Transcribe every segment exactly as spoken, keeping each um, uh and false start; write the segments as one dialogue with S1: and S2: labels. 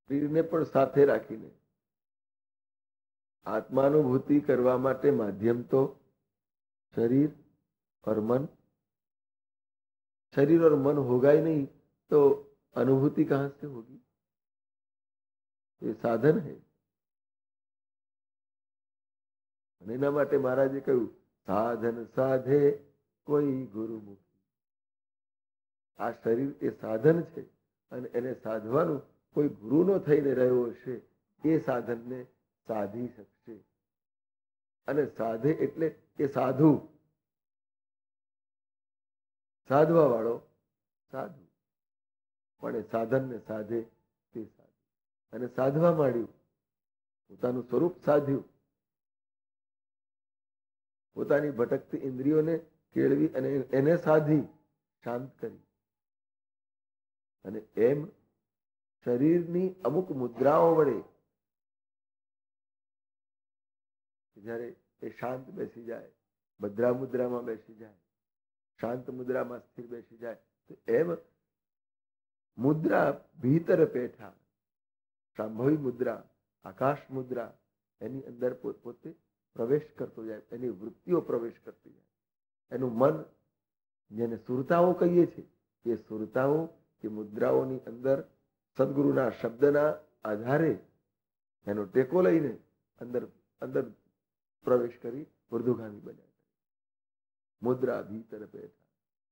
S1: શરીરને પણ સાથે રાખીને आत्मानुभूति करवा माटे माध्यम तो शरीर और मन, शरीर और मन होगा ही नहीं तो अनुभूति कहां से होगी? ये साधन है। एना माटे महाराजे कहूं साधन साधे कोई गुरुमुखी। आ शरीर ए साधन छे अने एने साधवानुं कोई गुरुनो थईने रह्यो हशे ए साधनने साधी शकशे। अने साधे एटले के साधु, साधवा वाळो साधु, पण ए साधन ने साधे ते साधु। अने साधवा माळ्युं, पोतानुं स्वरूप साध्युं, पोतानी भटकती इंद्रियोने केळवी अने एने साधी शांत करी। अने एम शरीरनी अमुक मुद्राओ वडे જ્યારે એ શાંત બેસી જાય, ભદ્રા મુદ્રામાં બેસી જાય, શાંત મુદ્રામાં સ્થિર બેસી જાય, તો એમ મુદ્રા ભીતર પેઠા સાંભવી મુદ્રા, આકાશ મુદ્રા એની અંદર પોતે પ્રવેશ કરતો જાય, એની વૃત્તિઓ પ્રવેશ કરતી જાય। એનું મન જેને સુરતાઓ કહીએ છીએ એ સુરતાઓ કે મુદ્રાઓની અંદર સદગુરુના શબ્દના આધારે એનો ટેકો લઈને અંદર અંદર प्रवेश करी ऊर्ध्वगामी बन्या। मुद्रा भीतर बैठा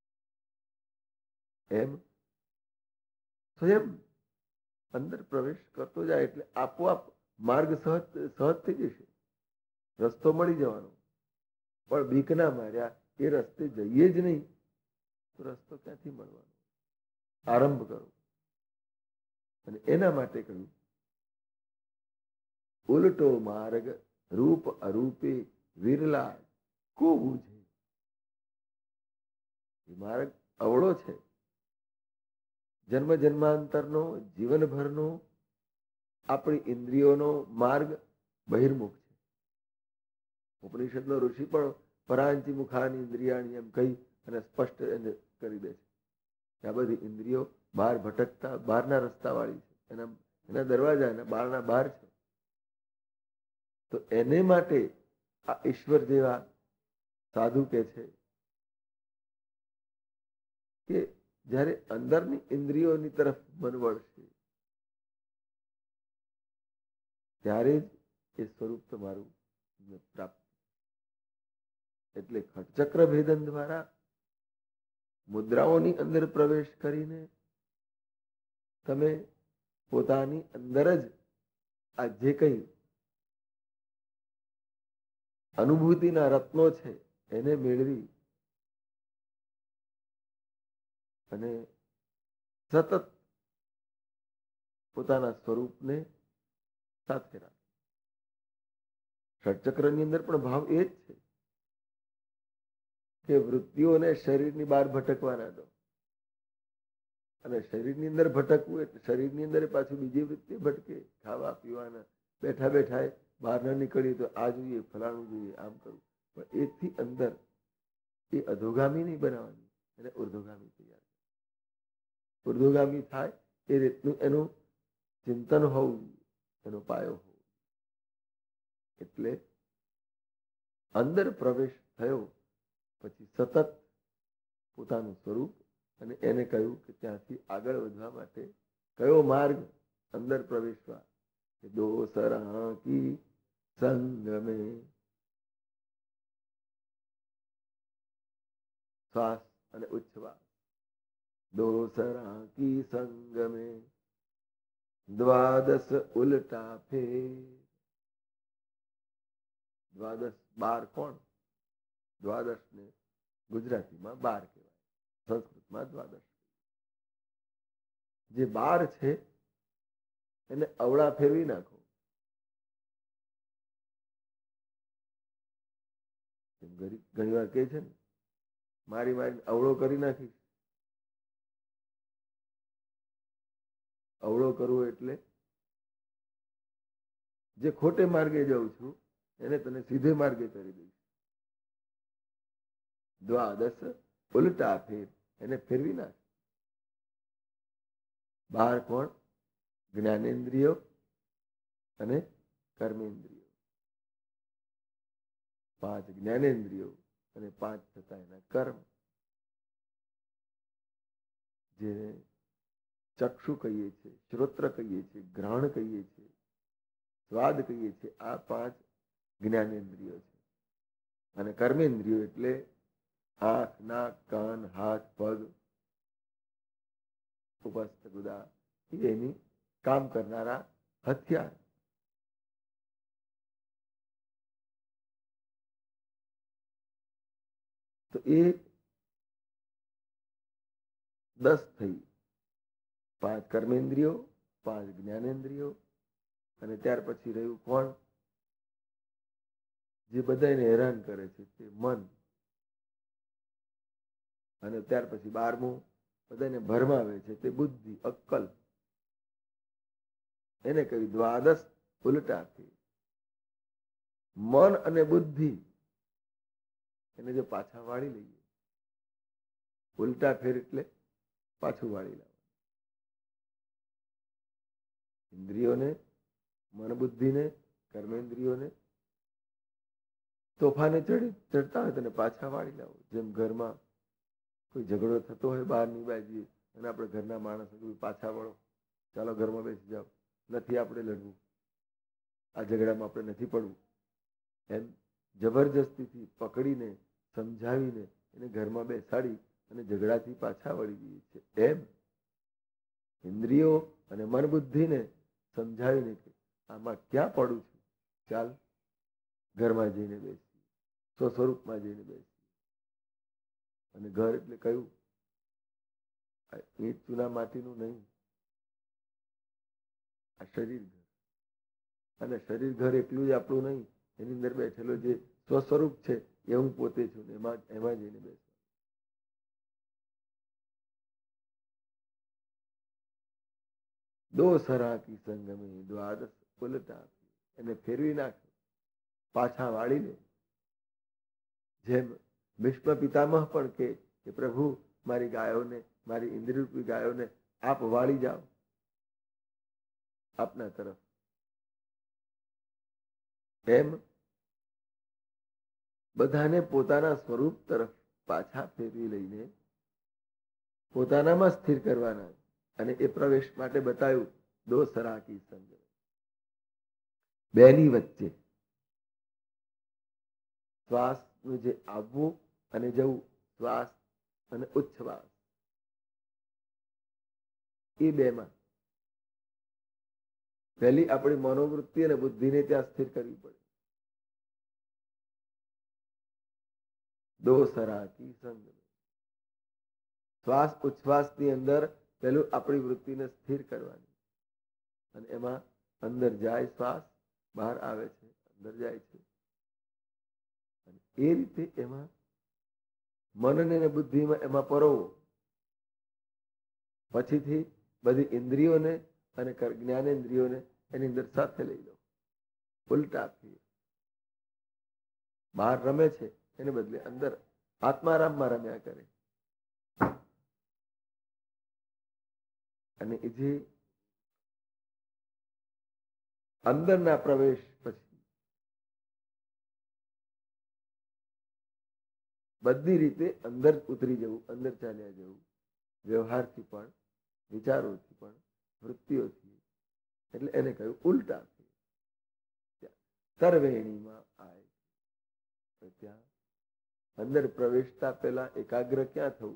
S1: एम स्वयं अंदर प्रवेश करतो जाए એટલે આપોઆપ માર્ગ સહજ સહજ થઈ જશે, રસ્તો મળી જવાનો। પણ બીકના માર્યા એ રસ્તે જઈએ જ નહીં તો રસ્તો ક્યાંથી મળવાનો? આરંભ કરો। અને એના માટે કહ્યું ઉલટો માર્ગ रूप अरूपे विरला को बूझे। मार्ग अवळो छे, जन्म जन्मांतरनो जीवनभरनो आपणी इंद्रियोनो मार्ग बहिर्मुख छे। उपनिषदनो ऋषि पण परांची मुखानी इंद्रियाणी एम कही अने स्पष्ट करी दे छे के आ बधी इंद्रियो बहार भटकता बहारना रस्ता वाળી छे, एना एना दरवाजा एना बहारना बहार छे। तो एने माटे आ ईश्वर जेवा साधु के छे के જ્યારે અંદરની ઇન્દ્રિયોની તરફ મન વળશે ત્યારે જ એ સ્વરૂપ તમારું પ્રાપ્ત। એટલે ખટચક્ર ભેદન દ્વારા મુદ્રાઓની અંદર પ્રવેશ કરીને તમે પોતાની અંદર જ આ જે કંઈ અનુભૂતિના રત્નો છે એને મેળવી અને સતત પોતાના સ્વરૂપને સાથે રાખો। ષટચક્રની અંદર પણ ભાવ એ જ છે કે વૃત્તિઓને શરીરની બહાર ભટકવા ના દો। અને શરીરની અંદર ભટકવું એટલે શરીરની અંદર પાછું બીજી વૃત્તિ ભટકે, ખાવા પીવાના બેઠા બેઠા બહાર ન નીકળીએ તો આ જોઈએ ફલાણું જોઈએ આમ કરવું, પણ એથી અંદર એ અધોગામી નહીં બનાવવાની, એને ઉર્ધ્વગામી તૈયાર કરે। ઉર્ધ્વગામી થાય એ રીતનું એનું ચિંતન હોવું, એનો પાયો હોવો। એટલે અંદર પ્રવેશ થયો પછી સતત પોતાનું સ્વરૂપ અને એને કહ્યું કે ત્યાંથી આગળ વધવા માટે કયો માર્ગ અંદર પ્રવેશવા? दोसरा की संग में श्वास અને ઉચ્છવાસ। दोसरा की संग में द्वादश उल्टा फेर। द्वादश बार कौन? द्वादश ने गुजराती में बार कहेवाय, संस्कृत में द्वादश। जे बार छे એને અવળા ફેરવી નાખો। ઘણી વાર કહે છે ને મારી મારી અવળો કરી નાખીશ। અવળો કરવો એટલે જે ખોટે માર્ગે જાઉં છું એને તને સીધે માર્ગે કરી દઈશ। દ્વાદશ ઉલટા ફેર, એને ફેરવી નાખ। બાર કોણ? જ્ઞાનેન્દ્રિયો અને કર્મેન્દ્રિયો. પાંચ જ્ઞાનેન્દ્રિયો અને પાંચ થતા એના કર્મ, જેને ચક્ષુ કહીએ છીએ, શ્રોત્ર કહીએ છીએ, ગ્રહણ કહીએ છીએ, સ્વાદ કહીએ છીએ. આ પાંચ જ્ઞાનેન્દ્રિયો છે. અને કર્મેન્દ્રિયો એટલે આંખ, નાક, કાન, હાથ, પગ, ઉપસ્થ ગુદા એની કામ કરનારા હથિયાર. તો એ દસ થઈ. પાંચ કર્મેન્દ્રિયો, પાંચ જ્ઞાનેન્દ્રિયો, અને ત્યાર પછી રહ્યું કોણ? જે બધાને હેરાન કરે છે તે મન. અને ત્યાર પછી બારમું બધાને ભરમાવે છે તે બુદ્ધિ, અક્કલ. એને કહ્યું દ્વાદશ ઉલટાથી. મન અને બુદ્ધિ એને જો પાછા વાળી લઈએ, ઉલટા ફેર એટલે પાછું વાળી લાવવાનું. ઇન્દ્રિયોને, મન બુદ્ધિને, કર્મેન્દ્રિયોને તોફાને ચડી ચડતા હોય તેને પાછા વાળી લાવો. જેમ ઘરમાં કોઈ ઝઘડો થતો હોય બહારની બાજુએ અને આપણે ઘરના માણસો પાછા વળો, ચાલો ઘરમાં બેસી જાઓ, નથી આપણે લડવું, આ ઝઘડામાં આપણે નથી પડવું, એમ જબરજસ્તીથી પકડીને સમજાવીને એને ઘરમાં બેસાડી અને ઝઘડાથી પાછા વળી દઈએ છીએ. એમ ઇન્દ્રિયો અને મન બુદ્ધિને સમજાવીને કે આમાં ક્યાં પડું છું, ચાલ ઘરમાં જઈને બેસી, સ્વસ્વરૂપમાં જઈને બેસી. અને ઘર એટલે કયું? ઈંટ ચૂના માટીનું નહીં, આ શરીર ઘર. અને શરીર ઘર એટલું જ આપણું નહીં, એની અંદર બેઠેલો જે સ્વસ્વરૂપ છે એ હું પોતે છું, એમાં એમાં જઈને બેસું. દો સરાકી સંગમે દ્વાદશ ઉલટા, એને ફેરવી નાખે, પાછા વાળી લે. જેમ ભીષ્મ પિતામહ પણ કે પ્રભુ મારી ગાયોને, મારી ઇન્દ્રિયરૂપી ગાયોને આપ વાળી જાઓ આપના તરફ. એમ બધાને પોતાના સ્વરૂપ તરફ પાછા ફેરવી લઈને પોતાનામાં સ્થિર કરવાના. અને એ પ્રવેશ માટે બતાવ્યું દો સરાકી સંગ, બેની વચ્ચે શ્વાસનું જે આવવું અને જવું, શ્વાસ અને ઉચ્છ્વાસ, એ બેમાં પહેલી આપણી મનોવૃત્તિ અને બુદ્ધિને ત્યાં સ્થિર કરવી પડે. દો સરાકી સંગ, શ્વાસ ઉચ્છ્વાસની અંદર પહેલું આપણી વૃત્તિને સ્થિર કરવાની. અને એમાં અંદર જાય શ્વાસ, બહાર આવે છે, અંદર જાય છે. અને એ રીતે એમાં મનને અને બુદ્ધિમાં એમાં પરોવો. પછીથી બધી ઇન્દ્રિયોને અને જ્ઞાનેન્દ્રિયોને એની અંદર સાથે લઈ લો, ઉલટા ફેર. બહાર રમે છે એને બદલે અંદર આત્મારામમાં રમ્યા કરે. અને એ જે અંદરના પ્રવેશ પછી બધી રીતે અંદર ઉતરી જવું, અંદર ચાલ્યા જવું, વ્યવહારથી પણ, વિચારોથી પણ, વૃત્તિઓથી. એટલે એને કહ્યું ઉલટા. તરવેણીમાં આય, ત્યાં અંદર પ્રવેશતા પહેલા એકાગ્ર ક્યાં થવું?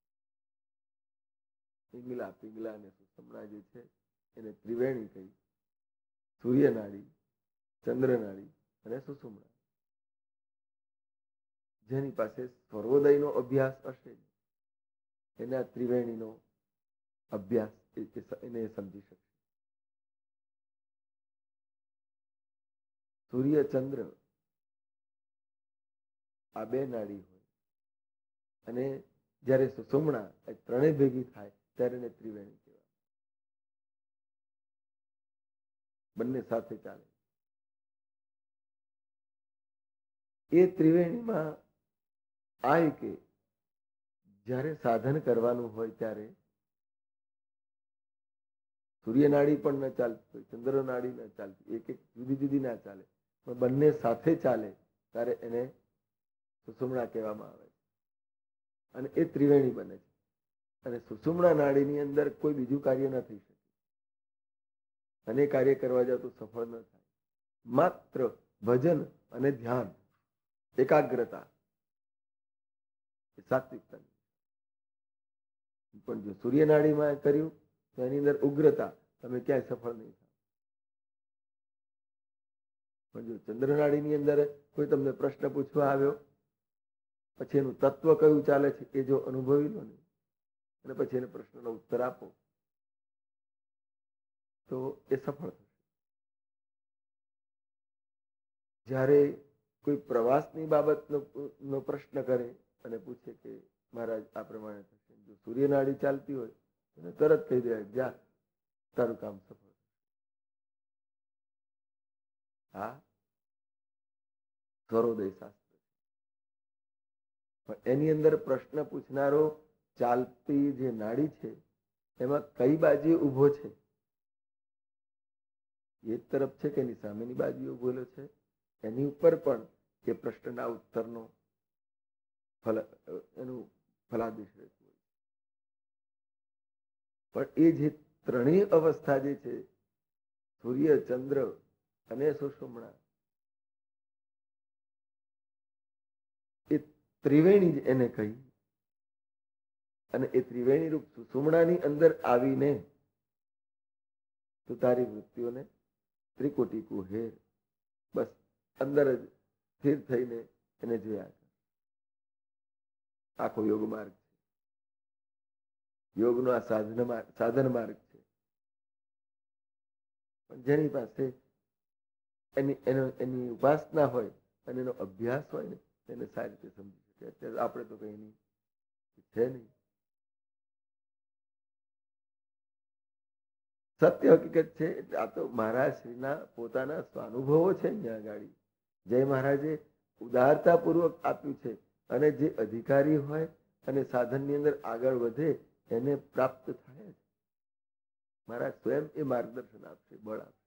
S1: પિંગલા, પિંગલા અને સુષુમ્ના જે છે એને ત્રિવેણી કહી. સૂર્યનાડી, ચંદ્રનાડી અને સુષુમ્ના. જેની પાસે સર્વોદયનો અભ્યાસ હશે એના ત્રિવેણીનો અભ્યાસ એને સમજી શકશે. સૂર્ય ચંદ્ર આ બે નાડી હોય અને જયારે સુષુમ્ના ત્રણેય ભેગી થાય ત્યારે એને ત્રિવેણી કહેવાય. બંને સાથે ચાલે. એ ત્રિવેણીમાં આ કે જ્યારે સાધન કરવાનું હોય ત્યારે સૂર્ય નાડી પણ ન ચાલતી હોય, ચંદ્ર નાડી ન ચાલતી, એક એક જુદી જુદી ના ચાલે, પણ બંને સાથે ચાલે ત્યારે એને સુષુમ્ના કહેવામાં આવે છે. અને એ ત્રિવેણી બને છે. અને સુષુમ્ના નાડીની અંદર કોઈ બીજું કાર્ય ન થઈ શકે, અને કાર્ય કરવા જાવ તો સફળ ન થાય. માત્ર ભજન અને ધ્યાન, એકાગ્રતા, સાત્વિકતા. પણ જો સૂર્ય નાડીમાં કર્યું તો એની અંદર ઉગ્રતા, તમે ક્યાંય સફળ નહીં થાવ. પણ જો ચંદ્ર નાડીની અંદર કોઈ તમને પ્રશ્ન પૂછવા આવ્યો, પછી એનું તત્વ કયું ચાલે છે એ જો અનુભવી લો ને, અને પછી એને પ્રશ્નનો ઉત્તર આપો, તો એ સફળ થશે. જ્યારે કોઈ પ્રવાસની બાબતનો નો પ્રશ્ન કરે અને પૂછે કે મહારાજ આ પ્રમાણે થશે, જો સૂર્ય નાડી ચાલતી હોય એને તરત કહી દે, જા તારું કામ સફળ. હા, સ્વરોદય શાસ્ત્ર. પણ એની અંદર પ્રશ્ન પૂછનારો ચાલતી જે નાડી છે એમાં કઈ બાજુ ઉભો છે, એ તરફ છે કે એની સામેની બાજુ ઉભેલો છે, એની ઉપર પણ એ પ્રશ્નના ઉત્તરનો ફલ એનું ફલાદેશ રહેતું હોય. પણ એ જે ત્રણેય અવસ્થા જે છે, સૂર્ય, ચંદ્ર અને સુષુમ્ના, એ ત્રિવેણી જ એને કહી. અને એ ત્રિવેણી રૂપ સુષુમ્નાની અંદર આવીને તું તારી વૃત્તિઓને ત્રિકોટી કુહેર, બસ અંદર જ સ્થિર થઈને એને જોયા. આખો યોગ માર્ગ છે, યોગનો આ સાધન માર્ગ સાધન માર્ગ છે. પણ જેની પાસે એની એનો એની ઉપાસના હોય અને એનો અભ્યાસ હોય ને, તેને સારી રીતે સમજી શકે. અત્યારે આપણે તો કઈ નહીં છે નહીં. સત્ય હકીકત છે. આ તો મહારાજ શ્રીના પોતાના સ્વાનુભવો છે. અહીંયા ગાડી જય મહારાજે ઉદારતાપૂર્વક આપ્યું છે. અને જે અધિકારી હોય અને સાધનની અંદર આગળ વધે એને પ્રાપ્ત થાય છે. મહારાજ સ્વયં એ માર્ગદર્શન આપશે, બળ આપશે.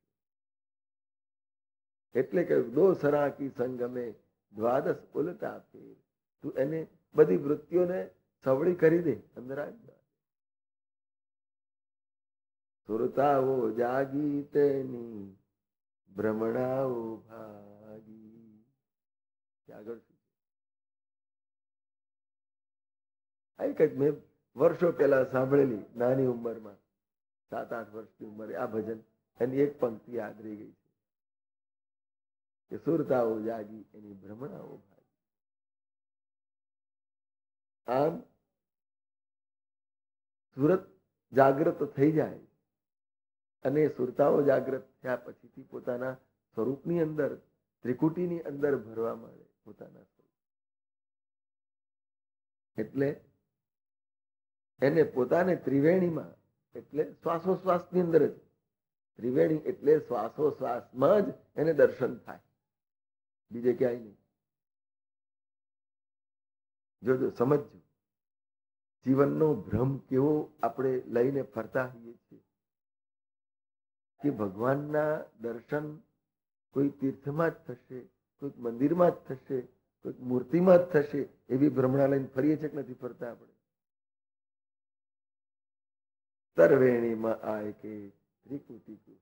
S1: એટલે કે દો સરાકી સંગમે દ્વાદશ ઉલટા આપે. તું એને બધી વૃત્તિઓને સવળી કરી દે, અંદર આવી જાય. સુરતાઓ જાગી તેની ભ્રમણાઓ ભાગી. આગળ એક જ મેં વર્ષો પહેલા સાંભળેલી, નાની ઉંમરમાં, સાત આઠ વર્ષની ઉંમરે આ ભજન, એની એક પંક્તિ યાદ રહી ગઈ છે કે સુરતાઓ જાગી એની ભ્રમણાઓ ભાગી. આમ સુરત જાગૃત થઈ જાય અને સુરતાઓ જાગૃત થયા પછીથી પોતાના સ્વરૂપની અંદર, ત્રિકુટીની અંદર ભરવા માંડે પોતાના સ્વરૂપ. એટલે એને પોતાને ત્રિવેણીમાં, એટલે શ્વાસોશ્વાસની અંદર જ, ત્રિવેણી એટલે શ્વાસોશ્વાસમાં જ એને દર્શન થાય, બીજે ક્યાંય નહીં. જોજો, સમજજો, જીવનનો ભ્રમ કેવો આપણે લઈને ફરતા હોઈએ છીએ કે ભગવાનના દર્શન કોઈ તીર્થમાં જ થશે, કોઈક મંદિરમાં જ થશે, કોઈક મૂર્તિમાં જ થશે, એવી ભ્રમણા લઈને ફરીએ છીએ કે નથી ફરતા આપણે? તરવેણીમાં આય કે ત્રિકુટી,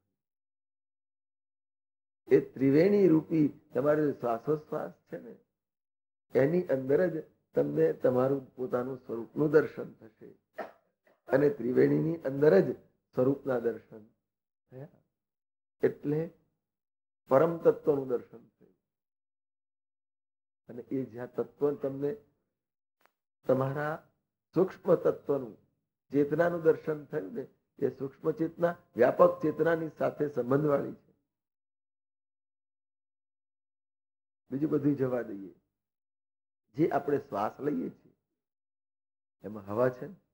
S1: એ ત્રિવેણી રૂપી તમારો શ્વાસોશ્વાસ છે ને, એની અંદર જ તમને તમારું પોતાનું સ્વરૂપનું દર્શન થશે. અને ત્રિવેણીની અંદર જ સ્વરૂપના દર્શન થયા એટલે પરમ તત્વનું દર્શન થયું. અને એ જ્યાં તત્વ તમને તમારા સૂક્ષ્મ તત્વનું, ચેતનાનું દર્શન થયું ને, એ સૂક્ષ્મ ચેતના વ્યાપક ચેતનાની સાથે સંબંધ વાળી છે. બીજું બધું જવા દઈએ. જે આપણે શ્વાસ લઈએ છીએ એમાં હવા છે ને,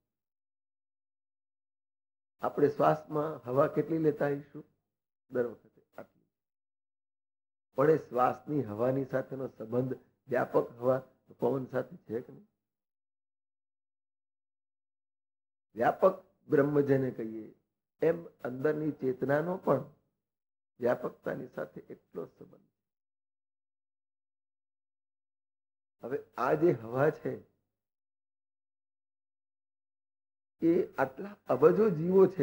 S1: આપણે શ્વાસમાં હવા કેટલી લેતા આવીશું દર વખતે? આટલી. પણ એ શ્વાસની હવાની સાથેનો સંબંધ વ્યાપક હવા પવન સાથે છે કે નહીં? વ્યાપક બ્રહ્મ જેને કહીએ, એમ અંદરની ચેતનાનો પણ વ્યાપકતાની સાથે એટલો સંબંધ. હવે આ જે હવા છે એ આટલા અબજો જીવો છે.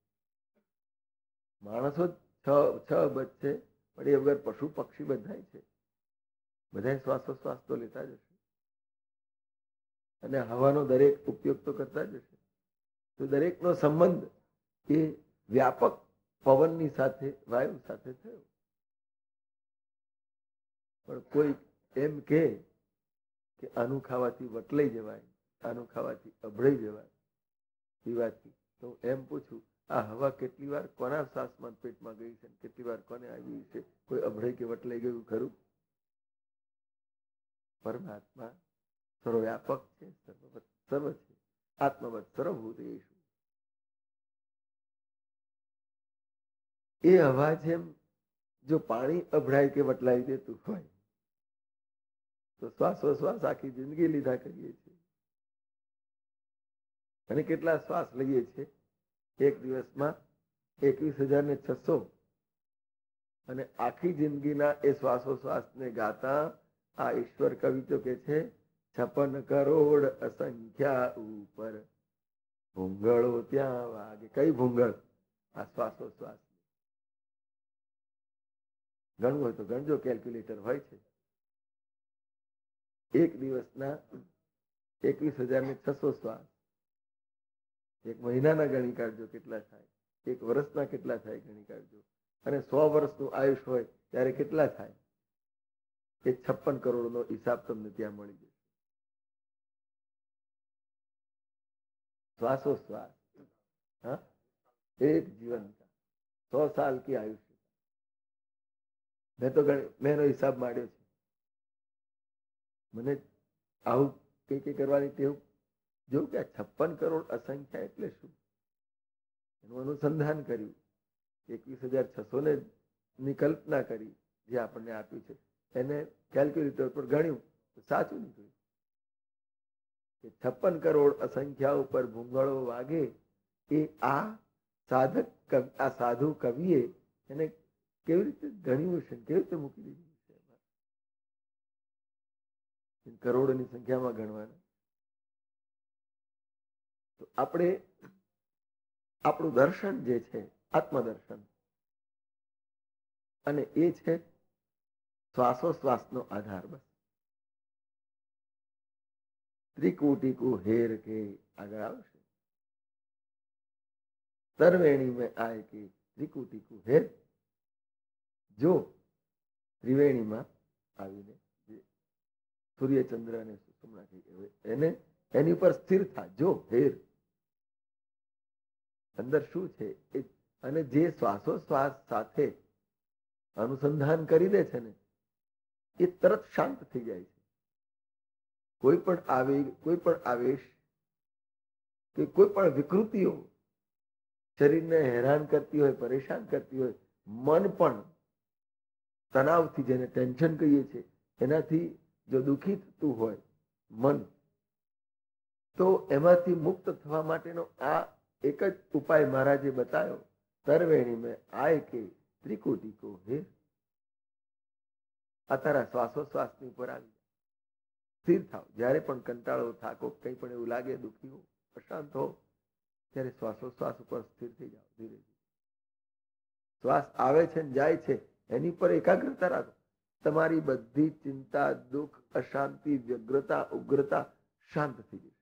S1: માણસો છ છ અબજ છે, પણ એ વગર પશુ પક્ષી બધા છે. બધા શ્વાસોશ્વાસ તો લેતા જ હશે અને હવાનો દરેક ઉપયોગ તો કરતા જ હશે. તો દરેકનો સંબંધ એ વ્યાપક પવનની સાથે, વાયુ સાથે થયો. પણ કોઈ એમ કે કે આનું ખાવાથી વટલાઈ જવાય, આનું ખાવાથી અભળાઈ જવાય પીવાથી, તો એમ પૂછું, આ હવા કેટલી વાર કોના શ્વાસમાં પેટમાં ગઈ છે, કેટલી વાર કોને આવી છે? કોઈ અભળાઈ કે વટલાઈ ગયું ખરું? પરમાત્મા સર્વવ્યાપક છે, સર્વવત સર્વ છે, આત્મવત સર્વભૂતેષુ. એ હવા જેમ જો પાણી અભળાય કે વટલાઈ દેતું હોય તો શ્વાસોશ્વાસ આખી જિંદગી લીધા કરીએ છીએ. અને કેટલા શ્વાસ લઈએ છીએ એક દિવસમાં? એકવીસ હજાર ને છસો. અને આખી જિંદગીના એ શ્વાસોશ્વાસને ગાતા આ ઈશ્વર કવિ તો કે છે, છપ્પન કરોડ અસંખ્યા ઉપર ભૂંગળો ત્યાં વાગે. કઈ ભૂંગળ? આ શ્વાસોશ્વાસ. ગણવું હોય તો ગણજો, કેલ્ક્યુલેટર હોય છે. એક દિવસના એકવીસ હજાર ને છસો શ્વાસ. એક મહિનાના ગણી કાઢજો કેટલા થાય, એક વર્ષના કેટલા થાય ગણી કાઢજો, અને સો વર્ષનું આયુષ હોય ત્યારે કેટલા થાય? એ છપ્પન કરોડ નો હિસાબ તમને ત્યાં મળી જશે. શ્વાસોશ્વાસ. હા, એક જીવન કા સો સાલ કી આયુષ. મેં તો મેં એનો હિસાબ માંડ્યો છે. મને આવું કઈ કઈ કરવાની ટેવ જોયું કે આ છપ્પન કરોડ અસંખ્યા એટલે શું, એનું અનુસંધાન કર્યું. એકવીસ હજાર છસો ને ની કલ્પના કરી, જે આપણને આપ્યું છે એને કેલ્ક્યુલેટર પર ગણ્યું તો સાચું નીકળ્યું કે છપ્પન કરોડ અસંખ્યા ઉપર ભૂંગળો વાગે. એ આ સાધક, આ સાધુ કવિએ એને કેવી રીતે ગણ્યું છે, કેવી રીતે મૂકી દીધું છે? કરોડની સંખ્યામાં ગણવાના. તો આપણે આપણું દર્શન જે છે આત્મદર્શન, અને એ છે શ્વાસોશ્વાસનો આધાર. બસ ત્રિકુટી કો હેર કે આગળ આવશે. તરવેણી મેં આય કે ત્રિકુટી કો હેર. જો ત્રિવેણીમાં આવીને સૂર્યચંદ્ર અને સુષુમ્ના એને એની ઉપર સ્થિર થા. જો હેર અંદર શું છે એ, અને જે શ્વાસોશ્વાસ સાથે અનુસંધાન કરી દે છે ને એ તરત શાંત થઈ જાય છે. કોઈ પણ આવેગ, કોઈ પણ આવેશ કે કોઈ પણ વિકૃતિઓ શરીરને હેરાન કરતી હોય, પરેશાન કરતી હોય, મન પણ તણાવથી, જેને ટેન્શન કહીએ છીએ, એનાથી જો દુઃખી થતું હોય મન, તો એમાંથી મુક્ત થવા માટેનો આ એક જ ઉપાય મહારાજે બતાવ્યો. તરવેણી મેં આય કે ત્રિકુટી કો હે. આ તારા શ્વાસોશ્વાસની ઉપર આવી જાય, સ્થિર થાવ. જ્યારે પણ કંટાળો, થાકો, કંઈ પણ એવું લાગે, દુઃખી હો, અશાંત હો, ત્યારે શ્વાસોશ્વાસ ઉપર સ્થિર થઈ જાઓ. ધીરે ધીરે શ્વાસ આવે છે ને જાય છે એની પર એકાગ્રતા રાખો. તમારી બધી ચિંતા, દુઃખ, અશાંતિ, વ્યગ્રતા, ઉગ્રતા શાંત થઈ જશે.